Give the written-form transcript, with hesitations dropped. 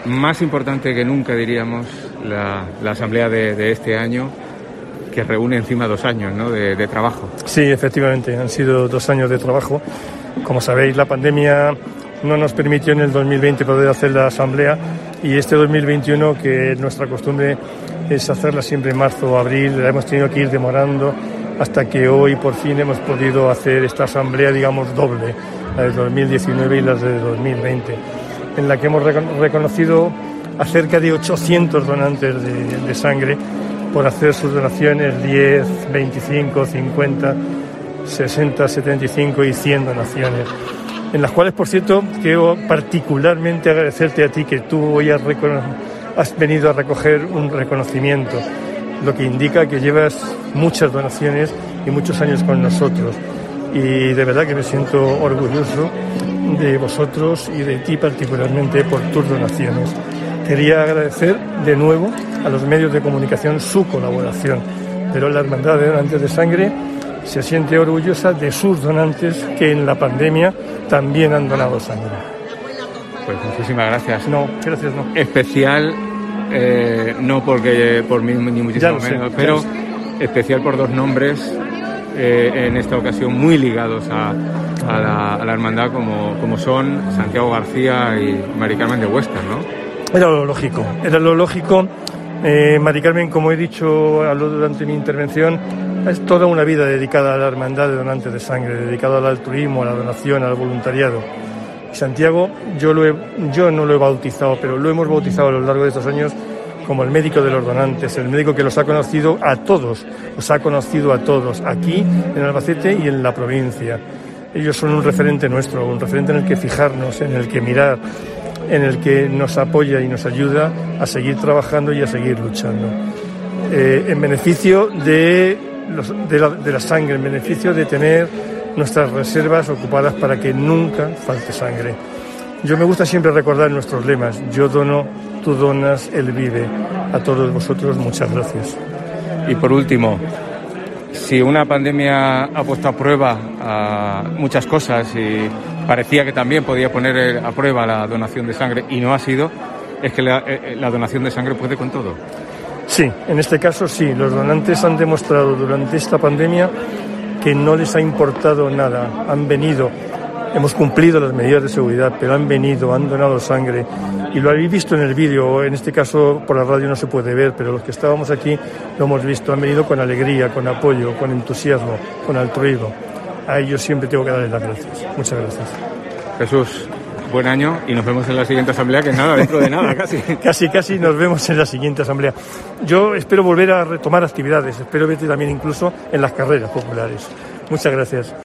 más importante que nunca, diríamos, la asamblea de este año, que reúne encima 2 años, ¿no?, de trabajo. Sí, efectivamente, han sido 2 años de trabajo. Como sabéis, la pandemia no nos permitió en el 2020 poder hacer la asamblea, y este 2021, que nuestra costumbre es hacerla siempre en marzo o abril, la hemos tenido que ir demorando hasta que hoy por fin hemos podido hacer esta asamblea, digamos, doble, la de 2019 y las de 2020, en la que hemos reconocido a cerca de 800 donantes de sangre por hacer sus donaciones, 10, 25, 50, 60, 75 y 100 donaciones, en las cuales, por cierto, quiero particularmente agradecerte a ti, que tú hoy has venido a recoger un reconocimiento, lo que indica que llevas muchas donaciones y muchos años con nosotros, y de verdad que me siento orgulloso de vosotros y de ti particularmente por tus donaciones. Quería agradecer de nuevo a los medios de comunicación su colaboración, pero la Hermandad de Donantes de Sangre se siente orgullosa de sus donantes, que en la pandemia también han donado sangre. Pues muchísimas gracias. No, gracias no. Especial, no porque por mí ni muchísimo menos, pero especial por 2 nombres en esta ocasión muy ligados a la hermandad, como son Santiago García y Mari Carmen de Huesca, ¿no? Era lo lógico. Mari Carmen, como he dicho durante mi intervención, es toda una vida dedicada a la hermandad de donantes de sangre, dedicada al altruismo, a la donación, al voluntariado. Santiago, yo no lo he bautizado, pero lo hemos bautizado a lo largo de estos años como el médico de los donantes, el médico que los ha conocido a todos, aquí en Albacete y en la provincia. Ellos son un referente nuestro, un referente en el que fijarnos, en el que mirar, en el que nos apoya y nos ayuda a seguir trabajando y a seguir luchando. En beneficio de la sangre, en beneficio de tener nuestras reservas ocupadas para que nunca falte sangre. Yo me gusta siempre recordar nuestros lemas: yo dono, tú donas, Él vive. A todos vosotros, muchas gracias. Y por último, si una pandemia ha puesto a prueba muchas cosas y parecía que también podía poner a prueba la donación de sangre, y no ha sido, es que la donación de sangre puede con todo. Sí, en este caso sí. Los donantes han demostrado durante esta pandemia que no les ha importado nada. Han venido, hemos cumplido las medidas de seguridad, pero han venido, han donado sangre. Y lo habéis visto en el vídeo, en este caso por la radio no se puede ver, pero los que estábamos aquí lo hemos visto. Han venido con alegría, con apoyo, con entusiasmo, con altruismo. A ellos siempre tengo que darles las gracias. Muchas gracias. Jesús, buen año, y nos vemos en la siguiente asamblea, que es nada, dentro de nada, casi. Casi nos vemos en la siguiente asamblea. Yo espero volver a retomar actividades, espero verte también incluso en las carreras populares. Muchas gracias.